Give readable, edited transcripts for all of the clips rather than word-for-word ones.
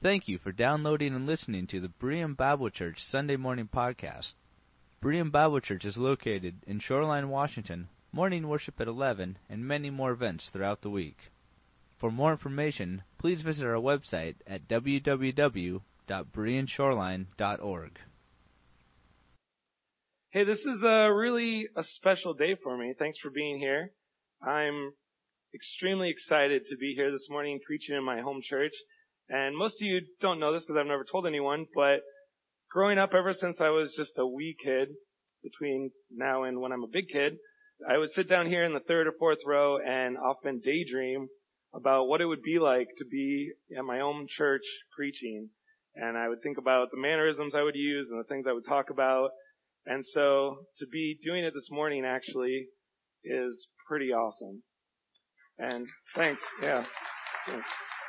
Thank you for downloading and listening to the Berean Bible Church Sunday Morning Podcast. Berean Bible Church is located in Shoreline, Washington, morning worship at 11, and many more events throughout the week. For more information, please visit our website at www.bereanshoreline.org. Hey, this is really a special day for me. Thanks for being here. I'm extremely excited to be here this morning preaching in my home church. And most of you don't know this because I've never told anyone, but growing up ever since I was just a wee kid, between now and when I'm a big kid, I would sit down here in the third or fourth row and often daydream about what it would be like to be at my own church preaching. And I would think about the mannerisms I would use and the things I would talk about. And so to be doing it this morning actually is pretty awesome. And thanks. Yeah. Thanks.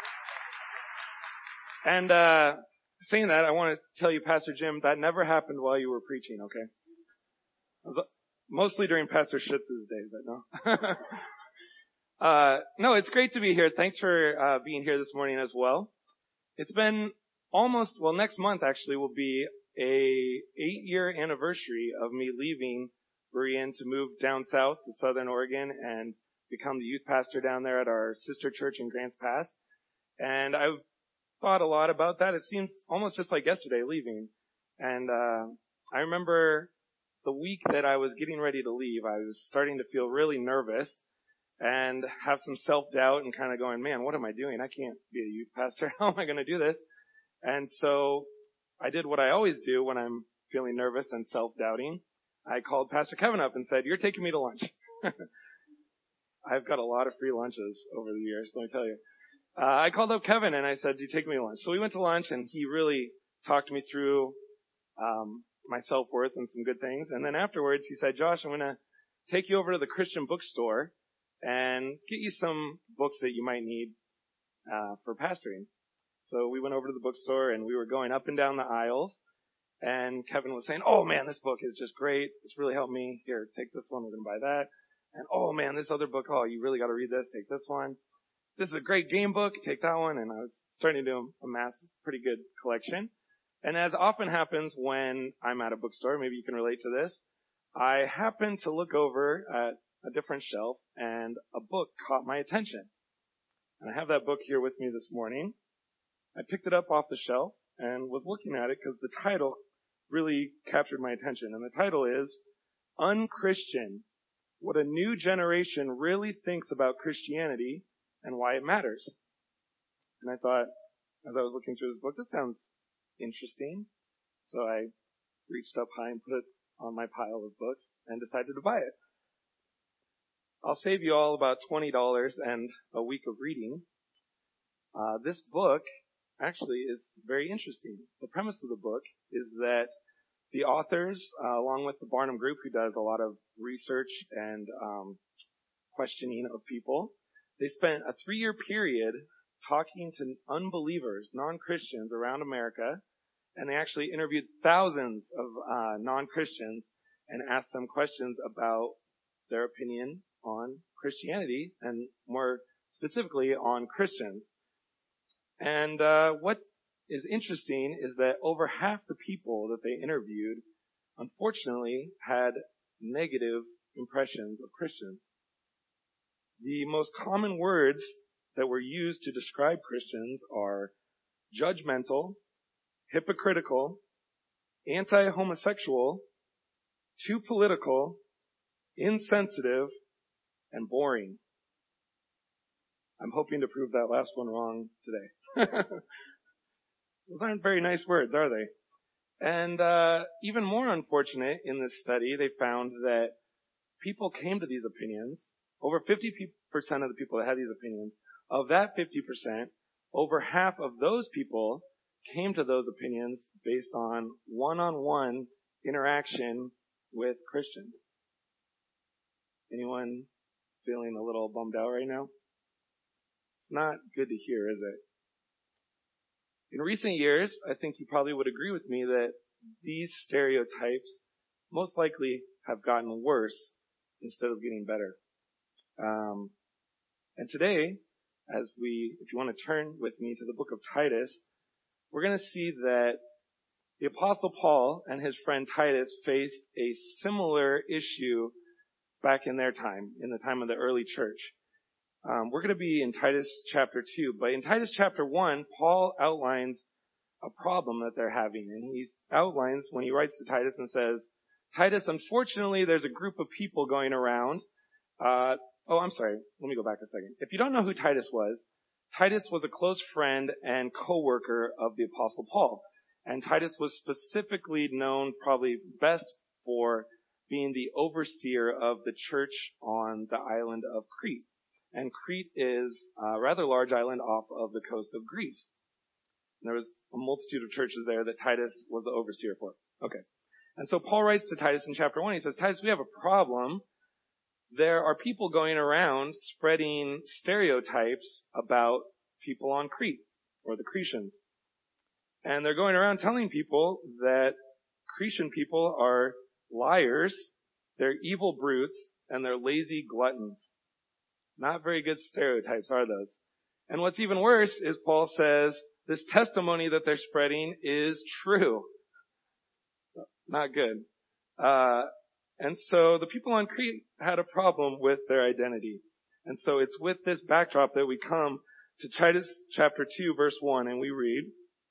And saying that, I want to tell you, Pastor Jim, that never happened while you were preaching, okay? It was mostly during Pastor Schitz's day, but no. No, it's great to be here. Thanks for being here this morning as well. It's been next month actually will be a 8-year anniversary of me leaving Berean to move down south to Southern Oregon and become the youth pastor down there at our sister church in Grants Pass. And I've thought a lot about that. It seems almost just like yesterday leaving. And I remember the week that I was getting ready to leave, I was starting to feel really nervous and have some self-doubt and kind of going, man, what am I doing? I can't be a youth pastor. How am I going to do this? And so I did what I always do when I'm feeling nervous and self-doubting. I called Pastor Kevin up and said, you're taking me to lunch. I've got a lot of free lunches over the years, let me tell you. I called up Kevin and I said, do you take me to lunch? So we went to lunch and he really talked me through my self-worth and some good things. And then afterwards he said, Josh, I'm going to take you over to the Christian bookstore and get you some books that you might need for pastoring. So we went over to the bookstore and we were going up and down the aisles. And Kevin was saying, oh man, this book is just great. It's really helped me. Here, take this one. We're going to buy that. And oh man, this other book, oh, you really got to read this. Take this one. This is a great game book. Take that one. And I was starting to amass a pretty good collection. And as often happens when I'm at a bookstore, maybe you can relate to this, I happened to look over at a different shelf and a book caught my attention. And I have that book here with me this morning. I picked it up off the shelf and was looking at it because the title really captured my attention. And the title is Unchristian: What a New Generation Really Thinks About Christianity and Why It Matters. And I thought, as I was looking through this book, that sounds interesting. So I reached up high and put it on my pile of books and decided to buy it. I'll save you all about $20 and a week of reading. This book actually is very interesting. The premise of the book is that the authors, along with the Barnum Group, who does a lot of research and questioning of people, they spent a 3-year period talking to unbelievers, non-Christians around America, and they actually interviewed thousands of non-Christians and asked them questions about their opinion on Christianity and more specifically on Christians. And what is interesting is that over half the people that they interviewed, unfortunately, had negative impressions of Christians. The most common words that were used to describe Christians are judgmental, hypocritical, anti-homosexual, too political, insensitive, and boring. I'm hoping to prove that last one wrong today. Those aren't very nice words, are they? And even more unfortunate in this study, they found that people came to these opinions. Over 50% of the people that had these opinions, of that 50%, over half of those people came to those opinions based on one-on-one interaction with Christians. Anyone feeling a little bummed out right now? It's not good to hear, is it? In recent years, I think you probably would agree with me that these stereotypes most likely have gotten worse instead of getting better. And today, if you want to turn with me to the book of Titus, we're going to see that the Apostle Paul and his friend Titus faced a similar issue back in their time, in the time of the early church. We're going to be in Titus chapter 2, but in Titus chapter 1, Paul outlines a problem that they're having, and he outlines when he writes to Titus and says, Titus, unfortunately, there's a group of people going around. I'm sorry. Let me go back a second. If you don't know who Titus was a close friend and co-worker of the Apostle Paul. And Titus was specifically known probably best for being the overseer of the church on the island of Crete. And Crete is a rather large island off of the coast of Greece. And there was a multitude of churches there that Titus was the overseer for. Okay. And so Paul writes to Titus in chapter 1. He says, Titus, we have a problem. There are people going around spreading stereotypes about people on Crete, or the Cretans. And they're going around telling people that Cretan people are liars, they're evil brutes, and they're lazy gluttons. Not very good stereotypes, are those? And what's even worse is Paul says this testimony that they're spreading is true. Not good. And so the people on Crete had a problem with their identity. And so it's with this backdrop that we come to Titus chapter 2, verse 1, and we read,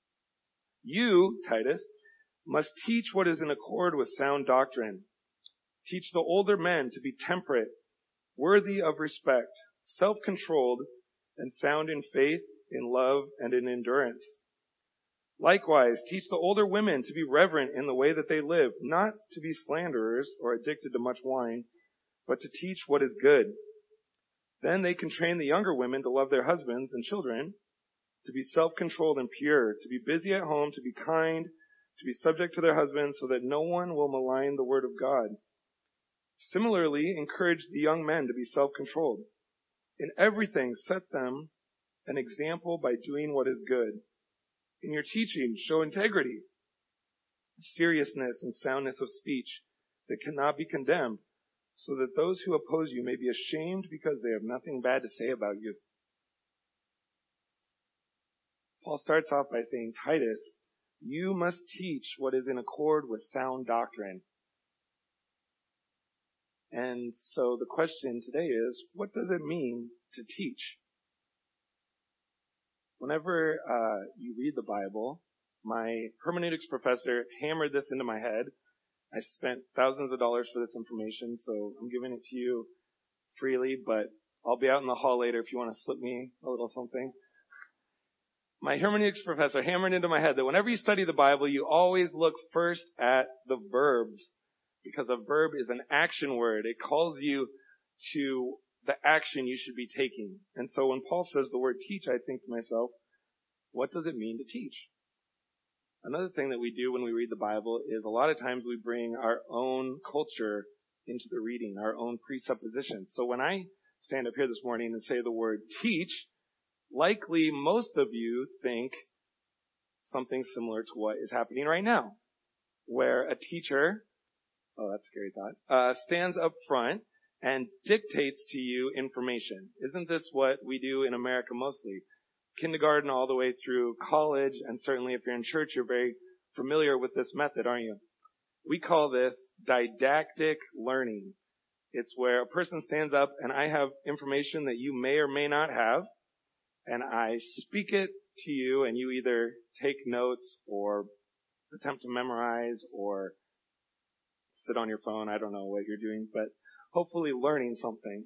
You, Titus, must teach what is in accord with sound doctrine. Teach the older men to be temperate, worthy of respect, self-controlled, and sound in faith, in love, and in endurance. Likewise, teach the older women to be reverent in the way that they live, not to be slanderers or addicted to much wine, but to teach what is good. Then they can train the younger women to love their husbands and children, to be self-controlled and pure, to be busy at home, to be kind, to be subject to their husbands, so that no one will malign the word of God. Similarly, encourage the young men to be self-controlled. In everything, set them an example by doing what is good. In your teaching, show integrity, seriousness, and soundness of speech that cannot be condemned, so that those who oppose you may be ashamed because they have nothing bad to say about you. Paul starts off by saying, Titus, you must teach what is in accord with sound doctrine. And so the question today is, what does it mean to teach? Whenever you read the Bible, my hermeneutics professor hammered this into my head. I spent thousands of dollars for this information, so I'm giving it to you freely, but I'll be out in the hall later if you want to slip me a little something. My hermeneutics professor hammered into my head that whenever you study the Bible, you always look first at the verbs, because a verb is an action word. It calls you to the action you should be taking. And so when Paul says the word teach, I think to myself, what does it mean to teach? Another thing that we do when we read the Bible is a lot of times we bring our own culture into the reading, our own presuppositions. So when I stand up here this morning and say the word teach, likely most of you think something similar to what is happening right now, where a teacher, that's a scary thought, stands up front and dictates to you information. Isn't this what we do in America mostly? Kindergarten all the way through college, and certainly if you're in church, you're very familiar with this method, aren't you? We call this didactic learning. It's where a person stands up and I have information that you may or may not have, and I speak it to you, and you either take notes or attempt to memorize or sit on your phone. I don't know what you're doing, but hopefully learning something.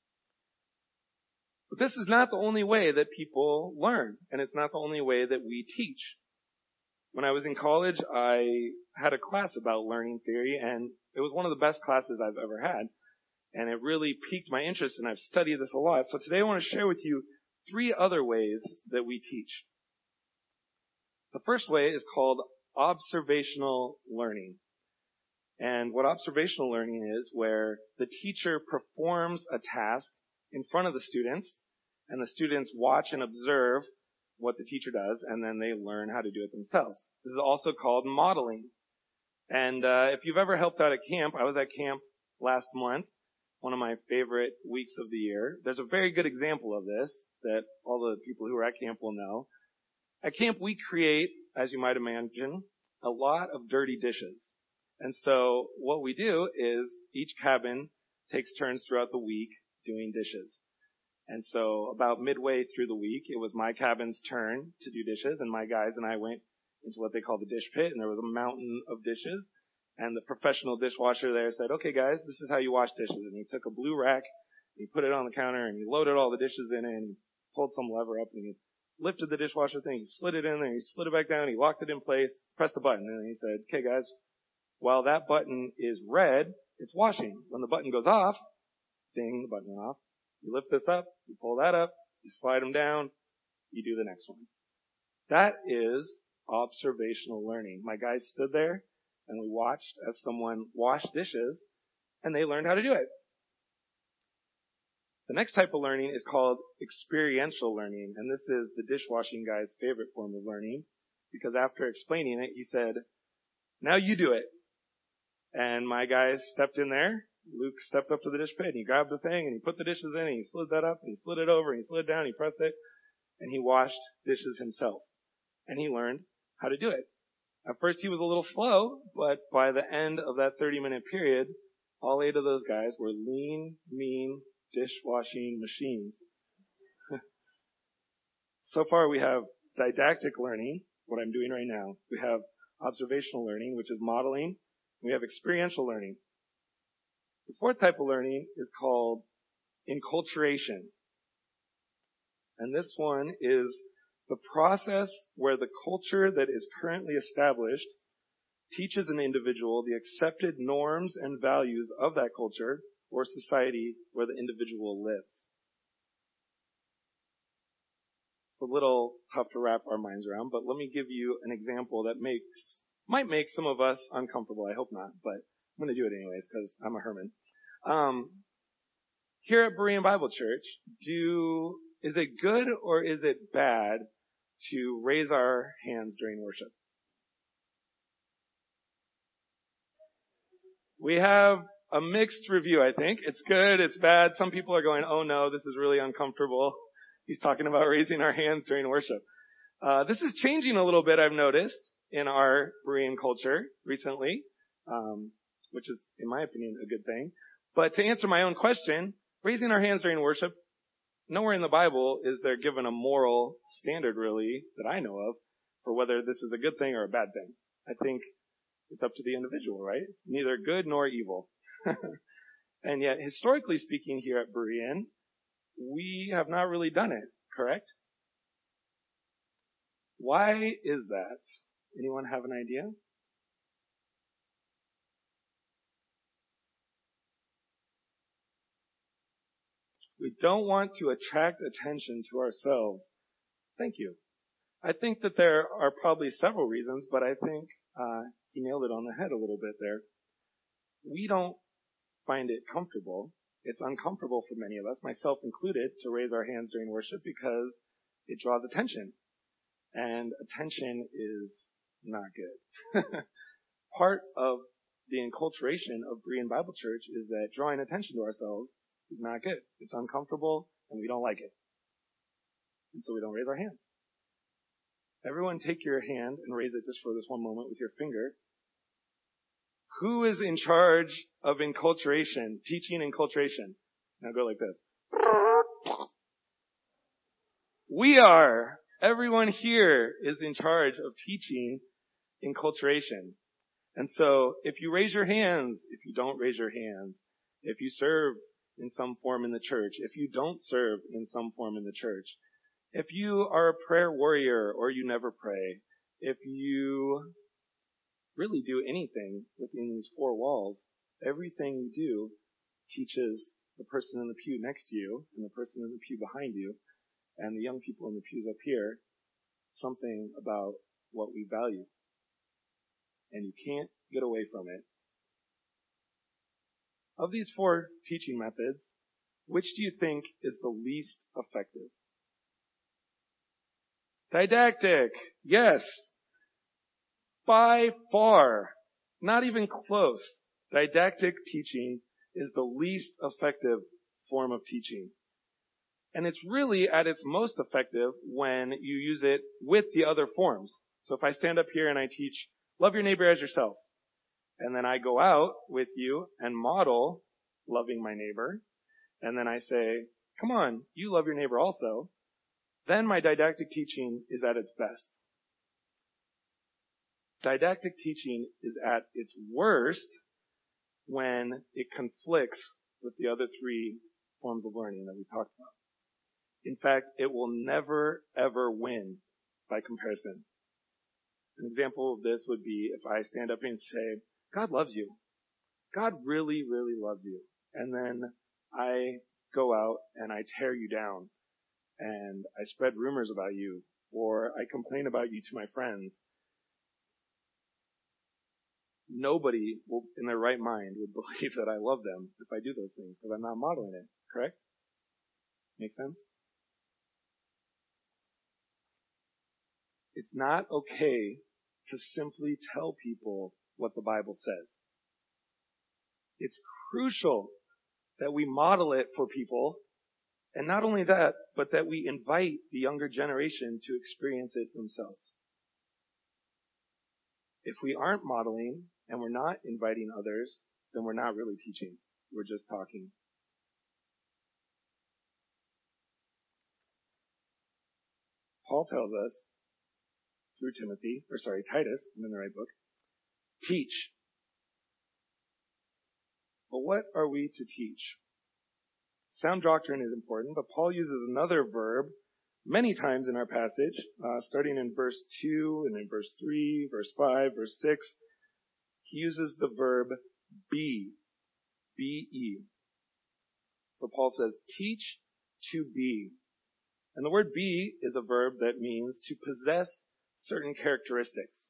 But this is not the only way that people learn, and it's not the only way that we teach. When I was in college, I had a class about learning theory, and it was one of the best classes I've ever had. And it really piqued my interest, and I've studied this a lot. So today I want to share with you 3 other ways that we teach. The first way is called observational learning. And what observational learning is, where the teacher performs a task in front of the students, and the students watch and observe what the teacher does, and then they learn how to do it themselves. This is also called modeling. And if you've ever helped out at camp, I was at camp last month, one of my favorite weeks of the year. There's a very good example of this that all the people who are at camp will know. At camp, we create as you might imagine, a lot of dirty dishes. And so what we do is each cabin takes turns throughout the week doing dishes. And so about midway through the week, it was my cabin's turn to do dishes, and my guys and I went into what they call the dish pit, and there was a mountain of dishes. And the professional dishwasher there said, okay guys, this is how you wash dishes. And he took a blue rack, and he put it on the counter, and he loaded all the dishes in it, and he pulled some lever up, and he lifted the dishwasher thing, he slid it in there, he slid it back down, he locked it in place, pressed a button, and he said, okay guys, while that button is red, it's washing. When the button goes off, ding, the button went off. You lift this up, you pull that up, you slide them down, you do the next one. That is observational learning. My guys stood there and we watched as someone washed dishes and they learned how to do it. The next type of learning is called experiential learning, and this is the dishwashing guy's favorite form of learning because after explaining it, he said, now you do it. And my guys stepped in there. Luke stepped up to the dish pit and he grabbed the thing and he put the dishes in and he slid that up and he slid it over and he slid it down, he pressed it, and he washed dishes himself. And he learned how to do it. At first he was a little slow, but by the end of that 30-minute period, all 8 of those guys were lean, mean, dishwashing machines. So far we have didactic learning, what I'm doing right now. We have observational learning, which is modeling. We have experiential learning. The fourth type of learning is called enculturation. And this one is the process where the culture that is currently established teaches an individual the accepted norms and values of that culture or society where the individual lives. It's a little tough to wrap our minds around, but let me give you an example that might make some of us uncomfortable. I hope not, but I'm going to do it anyways because I'm a Herman. Here at Berean Bible Church, is it good or is it bad to raise our hands during worship? We have a mixed review, I think. It's good, it's bad. Some people are going, oh no, this is really uncomfortable. He's talking about raising our hands during worship. This is changing a little bit, I've noticed, in our Berean culture recently, which is, in my opinion, a good thing. But to answer my own question, raising our hands during worship, nowhere in the Bible is there given a moral standard, really, that I know of, for whether this is a good thing or a bad thing. I think it's up to the individual, right? It's neither good nor evil. And yet, historically speaking here at Berean, we have not really done it, correct? Why is that? Anyone have an idea? We don't want to attract attention to ourselves. Thank you. I think that there are probably several reasons, but I think he nailed it on the head a little bit there. We don't find it comfortable. It's uncomfortable for many of us, myself included, to raise our hands during worship because it draws attention. And attention is not good. Part of the enculturation of Berean Bible Church is that drawing attention to ourselves is not good. It's uncomfortable and we don't like it. And so we don't raise our hands. Everyone take your hand and raise it just for this one moment with your finger. Who is in charge of enculturation, teaching enculturation? Now go like this. We are. Everyone here is in charge of teaching enculturation. And so if you raise your hands, if you don't raise your hands, if you serve in some form in the church, if you don't serve in some form in the church, if you are a prayer warrior or you never pray, if you really do anything within these 4 walls, everything you do teaches the person in the pew next to you and the person in the pew behind you and the young people in the pews up here something about what we value. And you can't get away from it. Of these 4 teaching methods, which do you think is the least effective? Didactic. Yes. By far. Not even close. Didactic teaching is the least effective form of teaching. And it's really at its most effective when you use it with the other forms. So if I stand up here and I teach, love your neighbor as yourself, and then I go out with you and model loving my neighbor, and then I say, come on, you love your neighbor also, then my didactic teaching is at its best. Didactic teaching is at its worst when it conflicts with the other three forms of learning that we talked about. In fact, it will never, ever win by comparison. An example of this would be if I stand up and say, God loves you. God really, really loves you. And then I go out and I tear you down and I spread rumors about you or I complain about you to my friends. Nobody will, in their right mind would believe that I love them if I do those things because I'm not modeling it. Correct? Make sense? It's not okay to simply tell people what the Bible says. It's crucial that we model it for people, and not only that, but that we invite the younger generation to experience it themselves. If we aren't modeling and we're not inviting others, then we're not really teaching. We're just talking. Paul tells us through Titus, I'm in the right book, teach. But what are we to teach? Sound doctrine is important, but Paul uses another verb many times in our passage, starting in verse 2 and in verse 3, verse 5, verse 6. He uses the verb be, B-E. So Paul says, teach to be. And the word be is a verb that means to possess certain characteristics.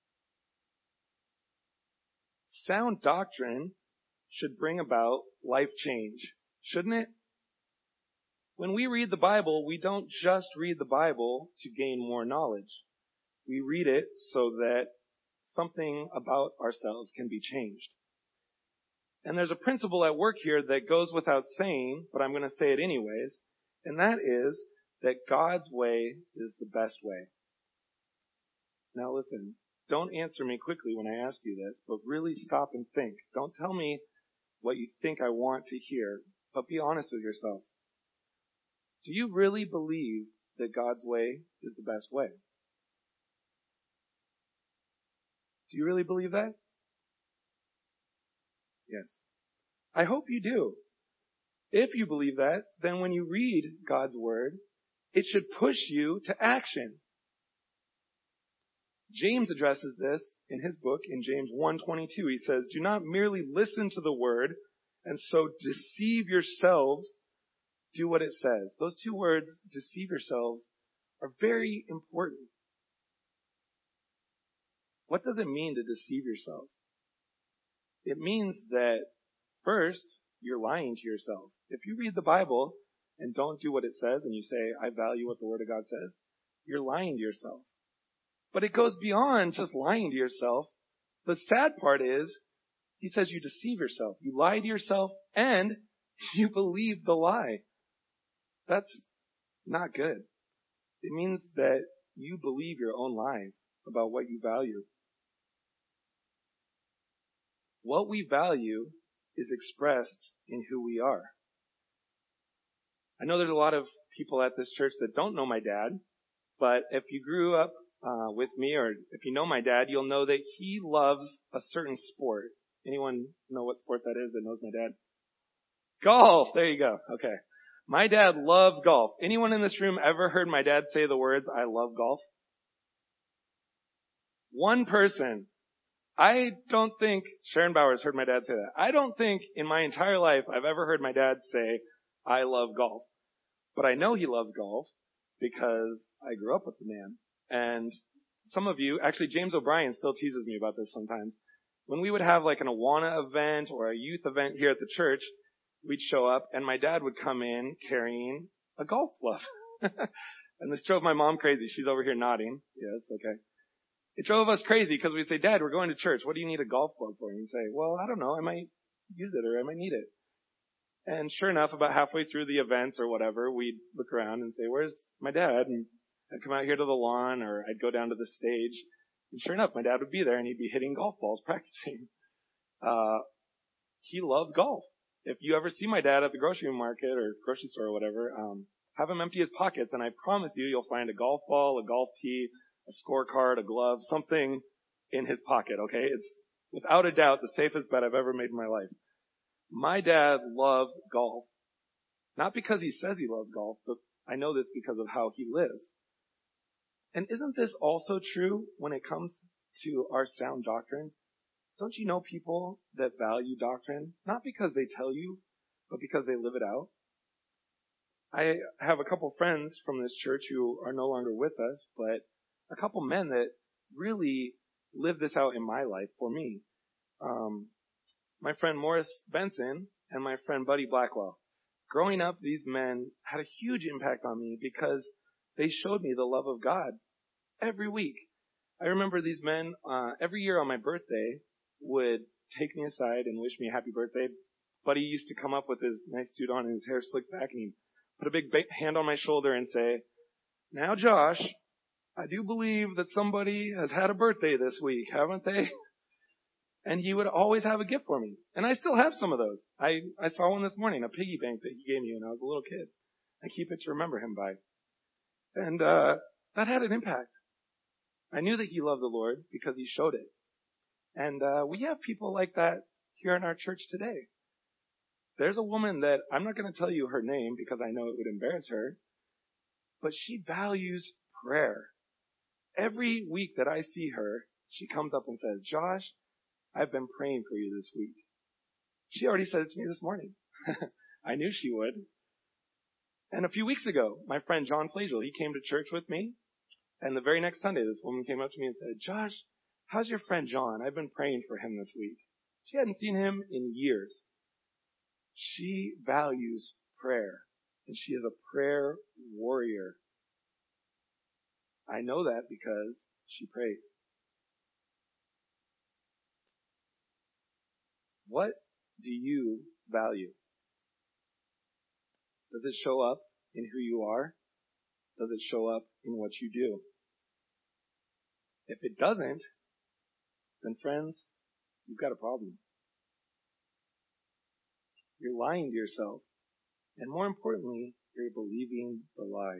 Sound doctrine should bring about life change, shouldn't it? When we read the Bible, we don't just read the Bible to gain more knowledge. We read it so that something about ourselves can be changed. And there's a principle at work here that goes without saying, but I'm going to say it anyways, and that is that God's way is the best way. Now listen, don't answer me quickly when I ask you this, but really stop and think. Don't tell me what you think I want to hear, but be honest with yourself. Do you really believe that God's way is the best way? Do you really believe that? Yes. I hope you do. If you believe that, then when you read God's word, it should push you to action. James addresses this in his book in James 1:22. He says, do not merely listen to the word and so deceive yourselves. Do what it says. Those two words, deceive yourselves, are very important. What does it mean to deceive yourself? It means that first, you're lying to yourself. If you read the Bible and don't do what it says and you say, I value what the Word of God says, you're lying to yourself. But it goes beyond just lying to yourself. The sad part is, he says you deceive yourself. You lie to yourself and you believe the lie. That's not good. It means that you believe your own lies about what you value. What we value is expressed in who we are. I know there's a lot of people at this church that don't know my dad, but if you grew up with me, or if you know my dad, you'll know that he loves a certain sport. Anyone know what sport that is that knows my dad? Golf! There you go. Okay. My dad loves golf. Anyone in this room ever heard my dad say the words, I love golf? One person. I don't think Sharon Bowers heard my dad say that. I don't think in my entire life I've ever heard my dad say, I love golf. But I know he loves golf because I grew up with the man. And some of you, actually James O'Brien still teases me about this sometimes. When we would have like an Awana event or a youth event here at the church, we'd show up and my dad would come in carrying a golf glove. And this drove my mom crazy. She's over here nodding. Yes, okay. It drove us crazy because we'd say, Dad, we're going to church. What do you need a golf glove for? And he'd say, well, I don't know. I might use it or I might need it. And sure enough, about halfway through the events or whatever, we'd look around and say, where's my dad? And I'd come out here to the lawn, or I'd go down to the stage, and sure enough, my dad would be there, and he'd be hitting golf balls, practicing. He loves golf. If you ever see my dad at the grocery market or grocery store or whatever, have him empty his pockets, and I promise you'll find a golf ball, a golf tee, a scorecard, a glove, something in his pocket, okay? It's without a doubt the safest bet I've ever made in my life. My dad loves golf. Not because he says he loves golf, but I know this because of how he lives. And isn't this also true when it comes to our sound doctrine? Don't you know people that value doctrine? Not because they tell you, but because they live it out. I have a couple friends from this church who are no longer with us, but a couple men that really live this out in my life for me. My friend Morris Benson and my friend Buddy Blackwell. Growing up, these men had a huge impact on me because they showed me the love of God every week. I remember these men, every year on my birthday, would take me aside and wish me a happy birthday. Buddy used to come up with his nice suit on and his hair slicked back, and he'd put a big hand on my shoulder and say, "Now, Josh, I do believe that somebody has had a birthday this week, haven't they?" And he would always have a gift for me. And I still have some of those. I saw one this morning, a piggy bank that he gave me when I was a little kid. I keep it to remember him by. And that had an impact. I knew that he loved the Lord because he showed it. And we have people like that here in our church today. There's a woman that I'm not going to tell you her name because I know it would embarrass her, but she values prayer. Every week that I see her, she comes up and says, "Josh, I've been praying for you this week." She already said it to me this morning. I knew she would. And a few weeks ago, my friend John Flagiel, he came to church with me. And the very next Sunday, this woman came up to me and said, "Josh, how's your friend John? I've been praying for him this week." She hadn't seen him in years. She values prayer, and she is a prayer warrior. I know that because she prays. What do you value? Does it show up in who you are? Does it show up in what you do? If it doesn't, then friends, you've got a problem. You're lying to yourself. And more importantly, you're believing the lie.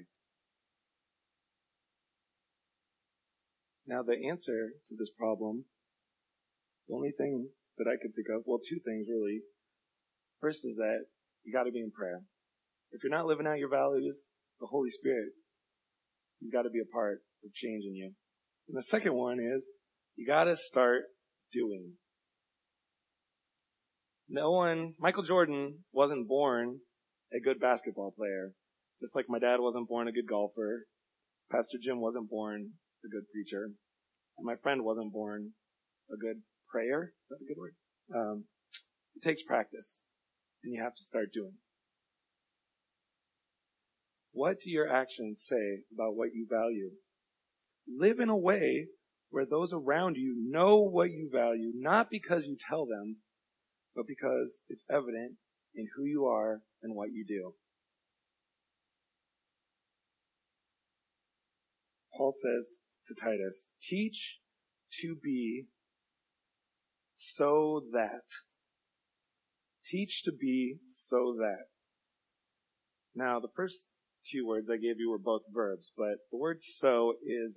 Now the answer to this problem, the only thing that I could think of, well, two things really. First is that you got to be in prayer. If you're not living out your values, the Holy Spirit, He's got to be a part of changing you. And the second one is you got to start doing. Michael Jordan wasn't born a good basketball player, just like my dad wasn't born a good golfer. Pastor Jim wasn't born a good preacher. And my friend wasn't born a good prayer. Is that a good word? It takes practice, and you have to start doing. What do your actions say about what you value? Live in a way where those around you know what you value, not because you tell them, but because it's evident in who you are and what you do. Paul says to Titus, teach to be so that. Teach to be so that. Now, the first two words I gave you were both verbs, but the word so is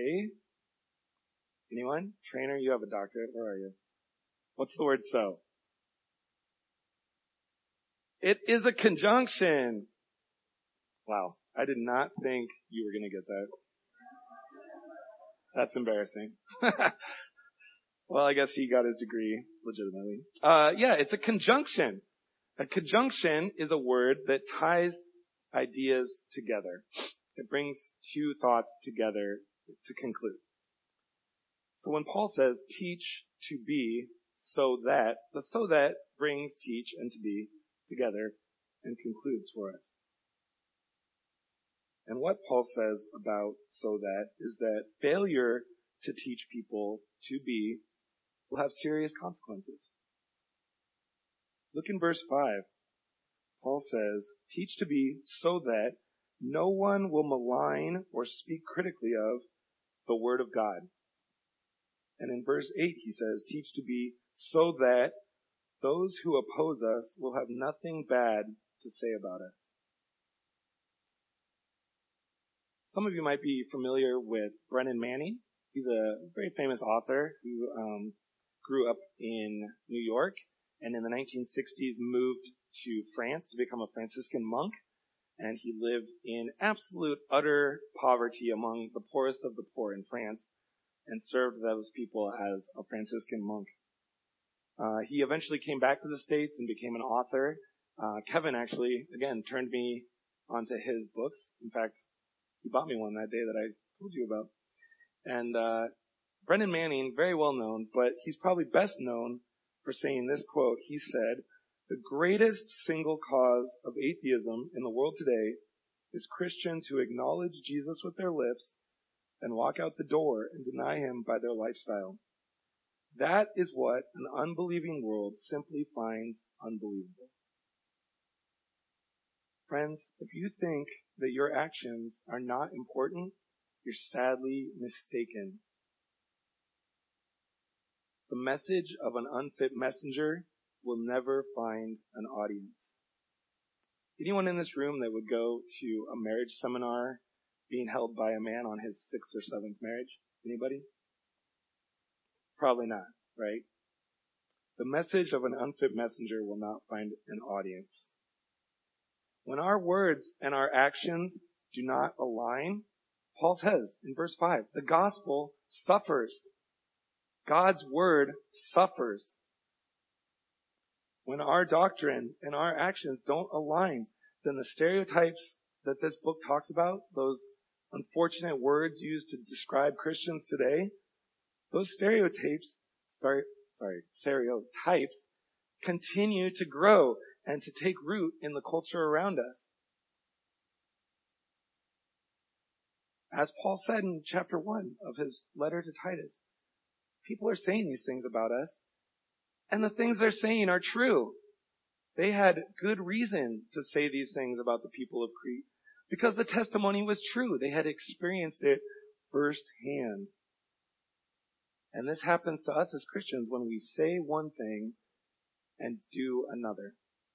anyone? Trainer, you have a doctorate. Where are you? What's the word so? It is a conjunction. Wow. I did not think you were going to get that. That's embarrassing. Well, I guess he got his degree legitimately. Yeah, it's a conjunction. A conjunction is a word that ties ideas together. It brings two thoughts together to conclude. So when Paul says teach to be so that, the so that brings teach and to be together and concludes for us. And what Paul says about so that is that failure to teach people to be will have serious consequences. Look in verse 5. Paul says, teach to be so that no one will malign or speak critically of the word of God. And in verse 8 he says, teach to be so that those who oppose us will have nothing bad to say about us. Some of you might be familiar with Brennan Manning. He's a very famous author who grew up in New York and in the 1960s moved to France to become a Franciscan monk. And he lived in absolute, utter poverty among the poorest of the poor in France and served those people as a Franciscan monk. He eventually came back to the States and became an author. Kevin actually, again, turned me onto his books. In fact, he bought me one that day that I told you about. And Brennan Manning, very well known, but he's probably best known for saying this quote. He said, the greatest single cause of atheism in the world today is Christians who acknowledge Jesus with their lips and walk out the door and deny him by their lifestyle. That is what an unbelieving world simply finds unbelievable. Friends, if you think that your actions are not important, you're sadly mistaken. The message of an unfit messenger will never find an audience. Anyone in this room that would go to a marriage seminar being held by a man on his 6th or 7th marriage? Anybody? Probably not, right? The message of an unfit messenger will not find an audience. When our words and our actions do not align, Paul says in verse 5, the gospel suffers. God's word suffers. When our doctrine and our actions don't align, then the stereotypes that this book talks about, those unfortunate words used to describe Christians today, those stereotypes continue to grow and to take root in the culture around us. As Paul said in chapter 1 of his letter to Titus, people are saying these things about us, and the things they're saying are true. They had good reason to say these things about the people of Crete because the testimony was true. They had experienced it firsthand. And this happens to us as Christians when we say one thing and do another.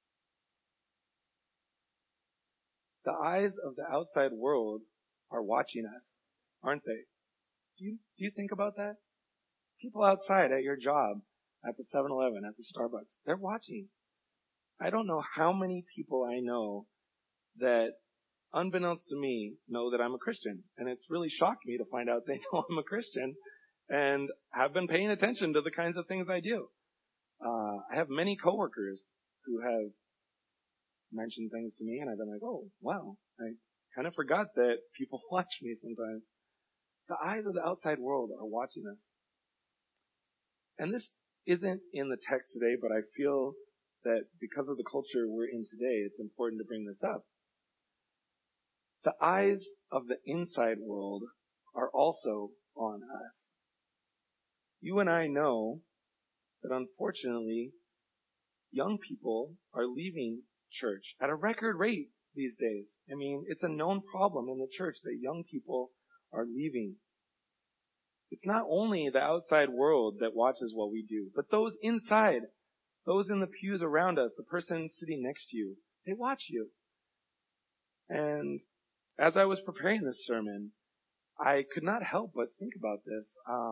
The eyes of the outside world are watching us, aren't they? Do you think about that? People outside at your job, at the 7-Eleven, at the Starbucks, they're watching. I don't know how many people I know that, unbeknownst to me, know that I'm a Christian. And it's really shocked me to find out they know I'm a Christian and have been paying attention to the kinds of things I do. I have many coworkers who have mentioned things to me and I've been like, oh, wow, I kind of forgot that people watch me sometimes. The eyes of the outside world are watching us. And this isn't in the text today, but I feel that because of the culture we're in today, it's important to bring this up. The eyes of the inside world are also on us. You and I know that unfortunately, young people are leaving church at a record rate these days. I mean, it's a known problem in the church that young people are leaving. It's not only the outside world that watches what we do, but those inside, those in the pews around us, the person sitting next to you, they watch you. And as I was preparing this sermon, I could not help but think about this.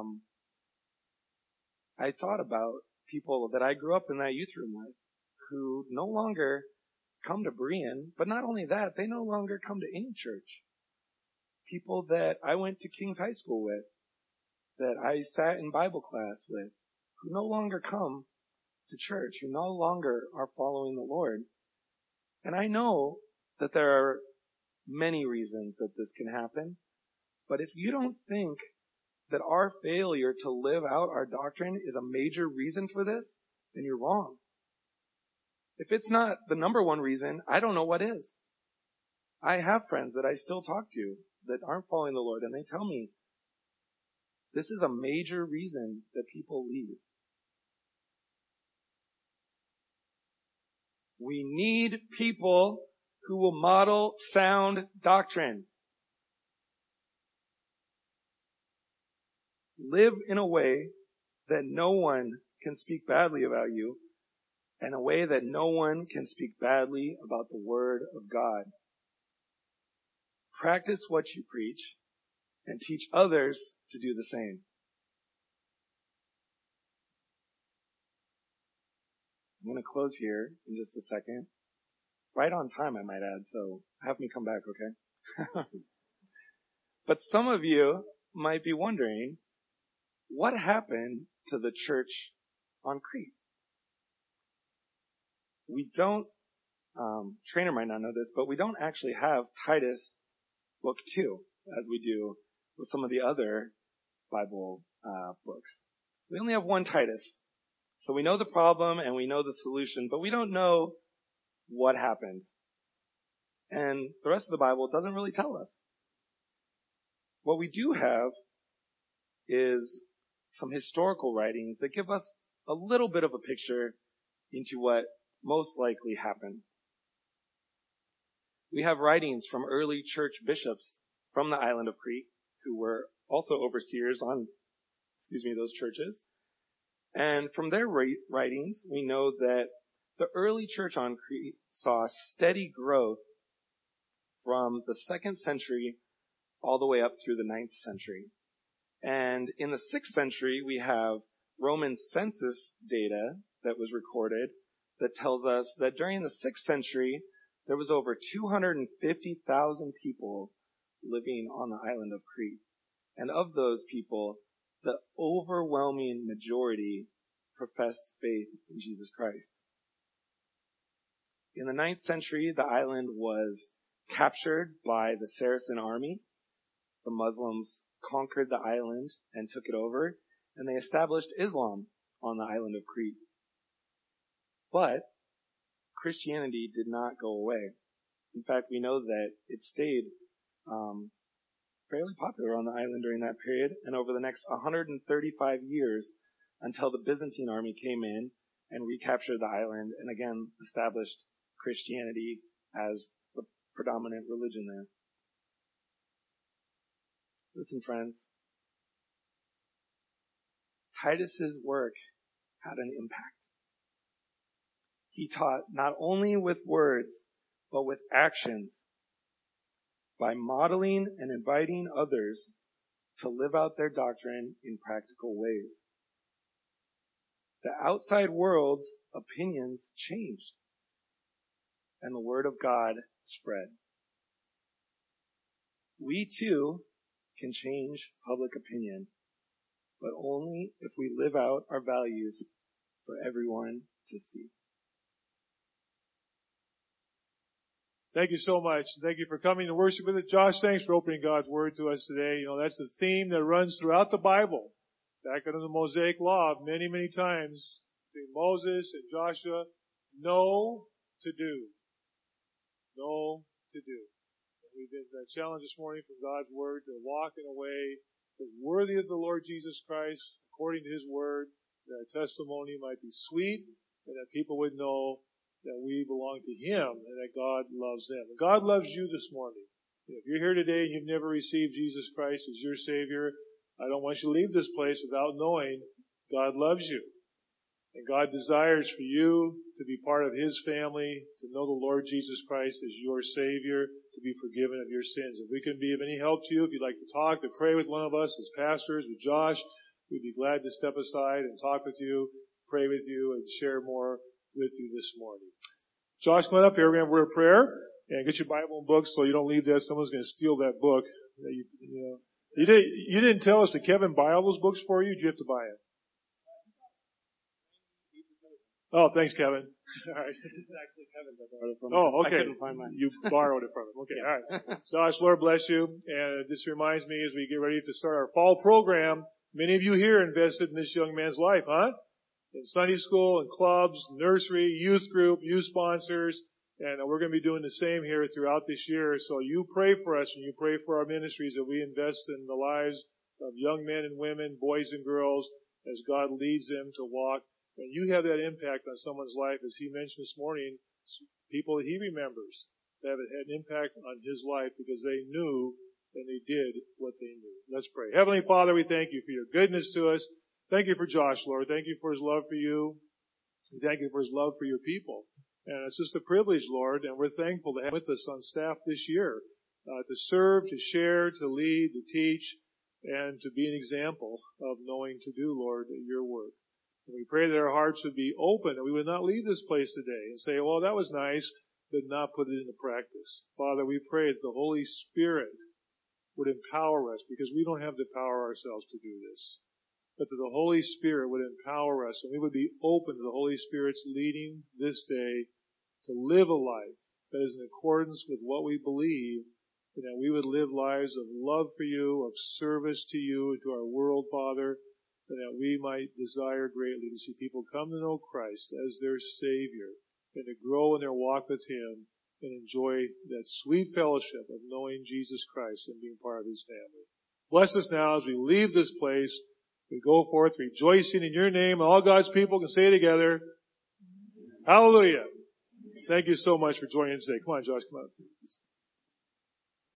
I thought about people that I grew up in that youth room with who no longer come to Berean, but not only that, they no longer come to any church. People that I went to King's High School with, that I sat in Bible class with, who no longer come to church, who no longer are following the Lord. And I know that there are many reasons that this can happen, but if you don't think that our failure to live out our doctrine is a major reason for this, then you're wrong. If it's not the number one reason, I don't know what is. I have friends that I still talk to that aren't following the Lord, and they tell me this is a major reason that people leave. We need people who will model sound doctrine. Live in a way that no one can speak badly about you, and a way that no one can speak badly about the Word of God. Practice what you preach, and teach others to do the same. I'm going to close here in just a second. Right on time, I might add, so have me come back, okay? But some of you might be wondering, what happened to the church on Crete? We don't, Trainer might not know this, but we don't actually have Titus book 2 as we do with some of the other Bible books. We only have one Titus. So we know the problem and we know the solution, but we don't know what happened. And the rest of the Bible doesn't really tell us. What we do have is some historical writings that give us a little bit of a picture into what most likely happened. We have writings from early church bishops from the island of Crete who were also overseers on, those churches. And from their writings, we know that the early church on Crete saw steady growth from the 2nd century all the way up through the 9th century. And in the 6th century, we have Roman census data that was recorded that tells us that during the 6th century, there was over 250,000 people living on the island of Crete. And of those people, the overwhelming majority professed faith in Jesus Christ. In the 9th century, the island was captured by the Saracen army. The Muslims conquered the island and took it over, and they established Islam on the island of Crete. But Christianity did not go away. In fact, we know that it stayed fairly popular on the island during that period, and over the next 135 years until the Byzantine army came in and recaptured the island and again established Christianity as the predominant religion there. Listen, friends, Titus's work had an impact. He taught not only with words, but with actions, by modeling and inviting others to live out their doctrine in practical ways. The outside world's opinions changed, and the word of God spread. We too can change public opinion, but only if we live out our values for everyone to see. Thank you so much. Thank you for coming to worship with us. Josh, thanks for opening God's Word to us today. That's the theme that runs throughout the Bible. Back under the Mosaic Law, many, many times, between Moses and Joshua, know to do. Know to do. And we've been challenged this morning from God's Word to walk in a way that's worthy of the Lord Jesus Christ, according to His Word, that our testimony might be sweet, and that people would know that we belong to Him and that God loves them. And God loves you this morning. If you're here today and you've never received Jesus Christ as your Savior, I don't want you to leave this place without knowing God loves you. And God desires for you to be part of His family, to know the Lord Jesus Christ as your Savior, to be forgiven of your sins. If we can be of any help to you, if you'd like to talk, to pray with one of us as pastors, with Josh, we'd be glad to step aside and talk with you, pray with you, and share more with you this morning. Josh, come on up here. We're going to have a word of prayer and get your Bible and books so you don't leave that. Someone's going to steal that book. You didn't tell us, did Kevin buy all those books for you? Did you have to buy it? Oh, thanks, Kevin. All right. It's actually Kevin's. I borrowed it from him. Oh, okay. I couldn't find mine. You borrowed it from him. Okay, all right. Josh, Lord bless you. And this reminds me as we get ready to start our fall program, many of you here invested in this young man's life, huh? In Sunday school and clubs, nursery, youth group, youth sponsors, and we're going to be doing the same here throughout this year. So you pray for us and you pray for our ministries that we invest in the lives of young men and women, boys and girls, as God leads them to walk. And you have that impact on someone's life, as he mentioned this morning, people that he remembers that it had an impact on his life because they knew and they did what they knew. Let's pray. Heavenly Father, we thank you for your goodness to us. Thank you for Josh, Lord. Thank you for his love for you. We thank you for his love for your people. And it's just a privilege, Lord, and we're thankful to have with us on staff this year, to serve, to share, to lead, to teach, and to be an example of knowing to do, Lord, your work. And we pray that our hearts would be open, and we would not leave this place today and say, well, that was nice, but not put it into practice. Father, we pray that the Holy Spirit would empower us, because we don't have the power ourselves to do this, but that the Holy Spirit would empower us, and we would be open to the Holy Spirit's leading this day to live a life that is in accordance with what we believe, and that we would live lives of love for you, of service to you and to our world, Father, and that we might desire greatly to see people come to know Christ as their Savior and to grow in their walk with Him and enjoy that sweet fellowship of knowing Jesus Christ and being part of His family. Bless us now as we leave this place. We go forth rejoicing in your name. All God's people can say together, hallelujah. Thank you so much for joining us today. Come on, Josh, come on.